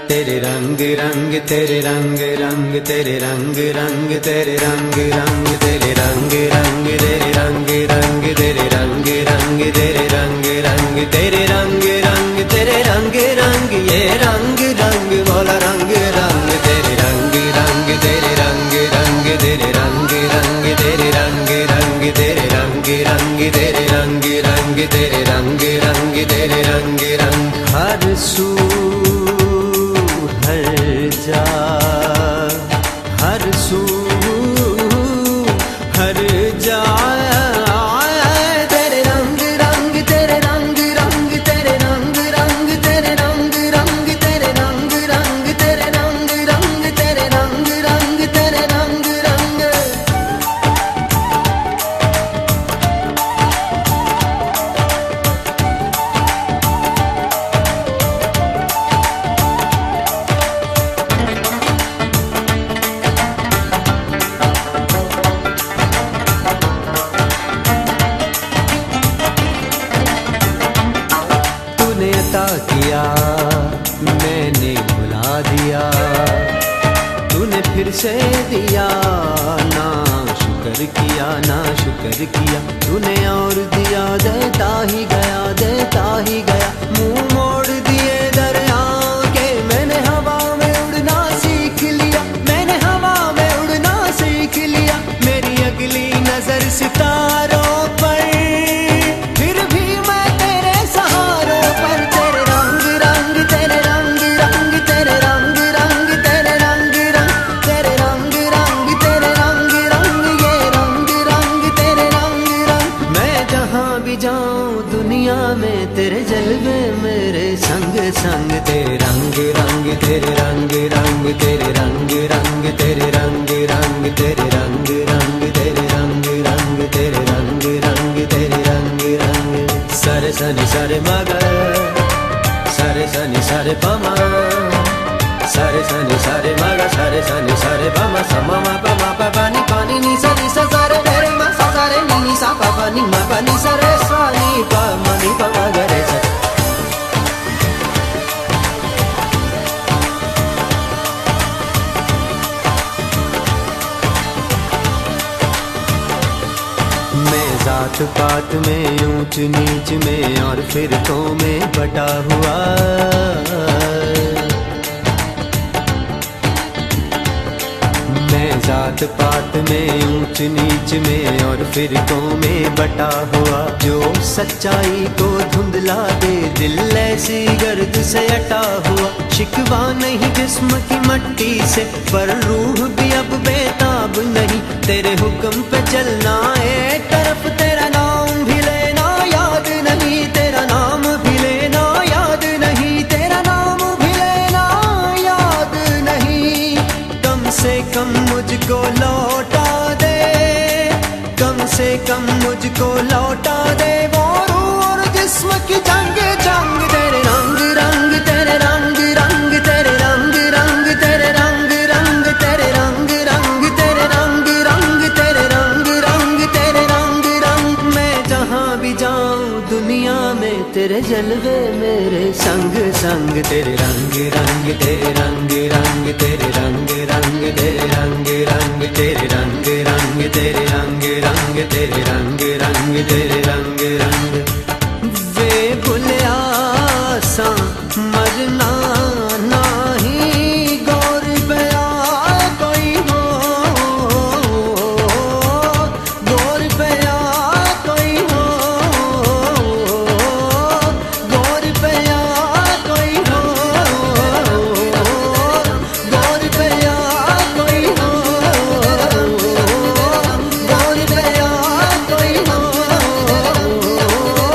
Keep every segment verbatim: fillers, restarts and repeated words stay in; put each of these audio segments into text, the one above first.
तेरे रंग रंग तेरे रंग रंग तेरे रंग रंग तेरे रंग रंग तेरे रंग रंग तेरे रंग रंग तेरे रंग रंग तेरे रंग रंग तेरे रंग रंग तेरे रंग रंग ये रंग रंग बोला रंग रंग तेरे रंग रंग तेरे रंग रंग तेरे रंग रंग तेरे रंग रंग तेरे रंग रंग तेरे रंग रंग तेरे रंग रंग तेरे रंग रंग हर सू हर जा हर सू हर जा तेरे रंग रंग तेरे रंग रंग तेरे रंग रंग तेरे रंग रंग तेरे रंग रंग तेरे रंग रंग तेरे रंग रंग तेरे रंग रंग किया मैंने भुला दिया तूने फिर से दिया ना शुक्र किया ना शुक्र किया तूने और दिया देता ही गया देता ही गया मुंह मोड़ दिए दरिया के मैंने हवा में उड़ना सीख लिया मैंने हवा में उड़ना सीख लिया मेरी अगली नजर सितारों पर फिर भी मैं तेरे सहारों पर तेरे रंग रंग तेरे रंग रंग तेरे रंग रंग तेरे रंग रंग तेरे रंग रंग तेरे रंग रंग ये रंग रंग तेरे रंग रंग मैं जहाँ भी जाऊँ दुनिया में तेरे जलवे मेरे संग संग तेरे रंग रंग तेरे रंग रंग तेरे रंग रंग तेरे रंग रंग तेरे रंग रंग तेरे रंग रंग तेरे रंग रंग तेरे रंग रंग सरे सनि सरे मगर सरे सनि सरे पमा सरे सनि सरे मगर सरे सनि सरे पमा समा मा पमा पा नि पानी नि सा नि सा सरे रे मा सा सरे नि नि सा पा पा नि मा पा नि सा रे सा नि पा मा नि पा मा ग रे सा जात पात में ऊंच नीच में और फिरकों में बटा हुआ मैं जात पात में ऊंच नीच में और फिरकों में बटा हुआ जो सच्चाई को धुंधला दे दिल ऐसी गर्द से अटा हुआ शिकवा नहीं जिस्म की मट्टी से पर रूह भी अब बेताब नहीं तेरे हुक्म पे चलना एक तरफ तेरा नाम भी लेना याद नहीं तेरा नाम भी लेना याद नहीं तेरा नाम भी लेना याद नहीं कम से कम मुझको लौटा दे कम से कम मुझको लौटा दे वो रूह और जिस्म की जंग जंग तेरे रंग रंग तेरे रंग रंग तेरे रंग रंग तेरे रंग रंग तेरे रंग रंग तेरे रंग रंग तेरे रंग रंग तेरे रंग रंग मैं जहाँ भी जाऊँ दुनिया में तेरे जलवे मेरे संग संग तेरे रंग रंग तेरे रंग रंग तेरे रंग रंग तेरे रंग रंग तेरे रंग रंग तेरे रंग रंग तेरे रंग रंग तेरे रंग रंग वे भुलिया सा मरना नाही गौर बया कोई हो गौर बया कोई हो गौर बया कोई हो गौर बया कोई हो गौर बया कोई हो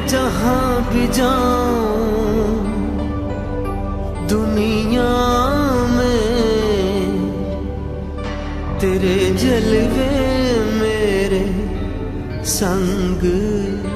जहां भी जाऊं दुनिया में, तेरे जलवे मेरे संग